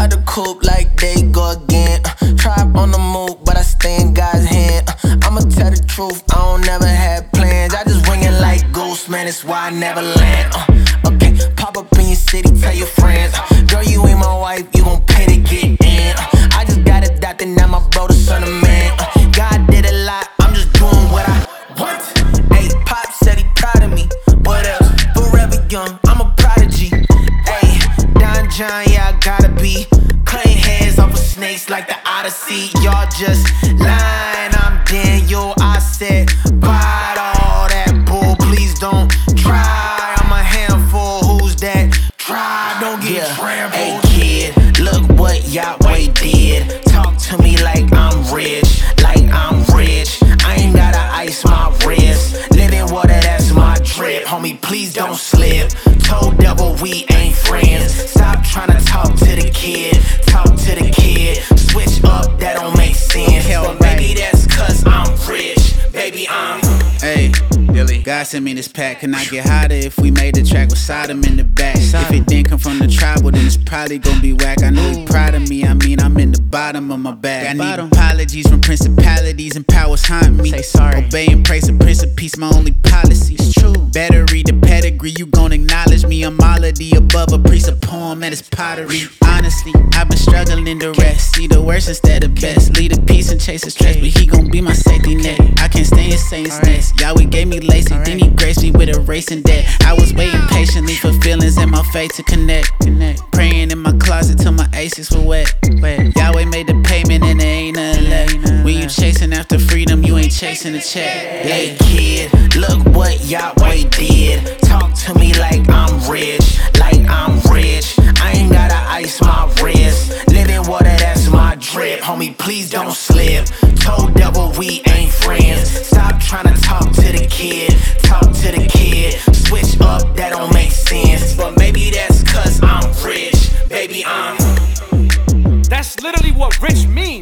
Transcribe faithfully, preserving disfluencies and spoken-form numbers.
out the coupe like they go again. Uh, tribe on the move, but I stay in God's hand. Uh, I'ma tell the truth, I don't never have plans. I just wing it like Ghost, man, that's why I never land. Uh, okay, pop up in your city, tell your friends. Uh, girl, you ain't my wife, you gon' pay to get in. Uh, I just got a doctor, now my bro, the son of man. Uh, God did a lot, I'm just doing what I want. Hey, Pop said he proud of me. What else? Forever young, I'm a prodigy. Hey, Don John, yeah, I gotta be. Cutting heads off of snakes like the Odyssey. Y'all just lying, I'm Daniel. I said, bite all that bull, please don't try. I'm a handful, who's that? Try, don't get yeah. trampled. Hey kid, look what Yahweh did. Talk to me like I'm rich, like I'm rich. I ain't gotta ice my wrist. Living water, that's my drip. Homie, please don't slip. Told devil we ain't friends. Stop trying to talk to the kid. Talk to the kid. Switch up, that don't make sense. But maybe that's cause I'm rich. Baby, I'm Hey, Dilly, God sent me this pack. Can I get hotter if we made the track with Sodom in the back? If it didn't come from the tribal, then it's probably gonna be whack. I know he proud of me, I mean I'm in the bottom of my bag. I need apologies from principalities and powers haunt me. Say sorry. Obey and praise the Prince of Peace, my only policy. It's true. Better read the pedigree, you gon' acknowledge me. I'm all of the above, a priest, a poem, and it's pottery. Honestly, I've been struggling to rest. See the worst instead of best. Lead a peace and chase the stress, but he gon' be my safety net. I can't stay in Saint's nest. Yahweh gave me lazy, then he graced me with a racing debt. I was waiting patiently for feelings in my faith to connect. Praying in my closet till my aces were wet. Yahweh made the payment and there ain't nothing left. When you chasing after freedom, you ain't chasing a check. Hey kid, look what Yahweh did. Talk to me like I'm rich, like I'm rich. I ain't gotta ice my wrist. Living water, that's my drip. Homie, please don't slip. Told devil we ain't friends. Stop trying to talk to the kid. Talk to the kid. Switch up, that don't make sense. But maybe that's cause I'm rich. Baby, I'm That's literally what rich means.